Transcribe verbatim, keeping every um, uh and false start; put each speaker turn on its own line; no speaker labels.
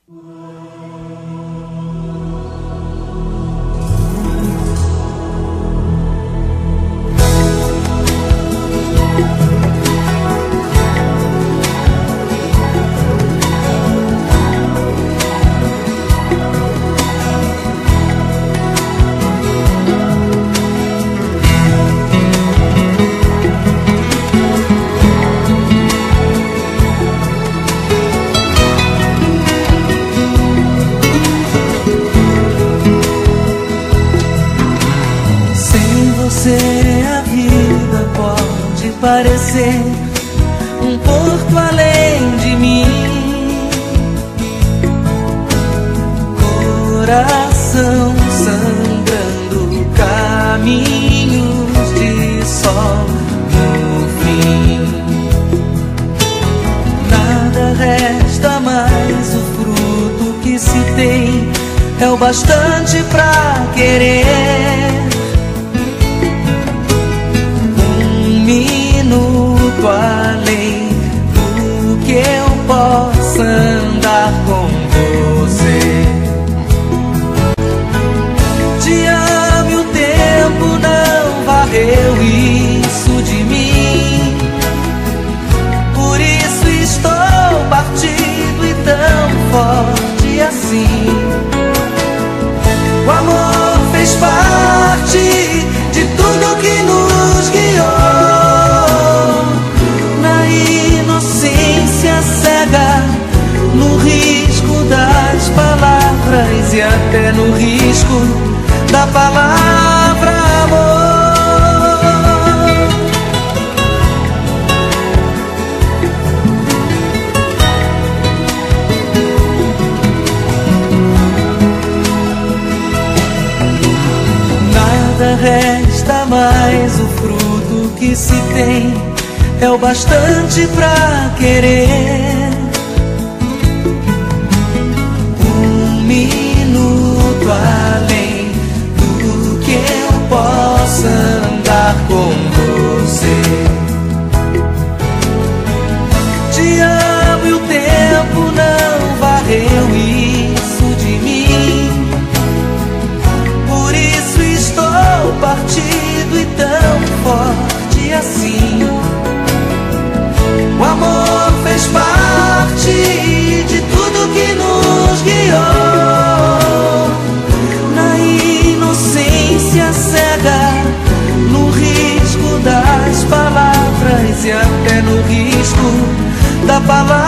A vida pode parecer um porto além de mim, coração sangrando, caminhos de sol no fim. Nada resta mais, o fruto que se tem é o bastante pra querer. Minuto além do que eu possa andar com você. Te amo e o tempo não varreu isso de mim. Por isso estou partido e tão forte assim. O amor fez parte de tudo que nos guiou. No risco das palavras e até no risco da palavra amor. Nada resta mais, o fruto que se tem é o bastante pra querer. Minuto além do que eu possa andar com você. Te amo e o tempo não varreu isso de mim. Por isso estou partido e tão forte assim. O amor fez parte de tudo que nos guiou. Na inocência cega, no risco das palavras e até no risco da palavra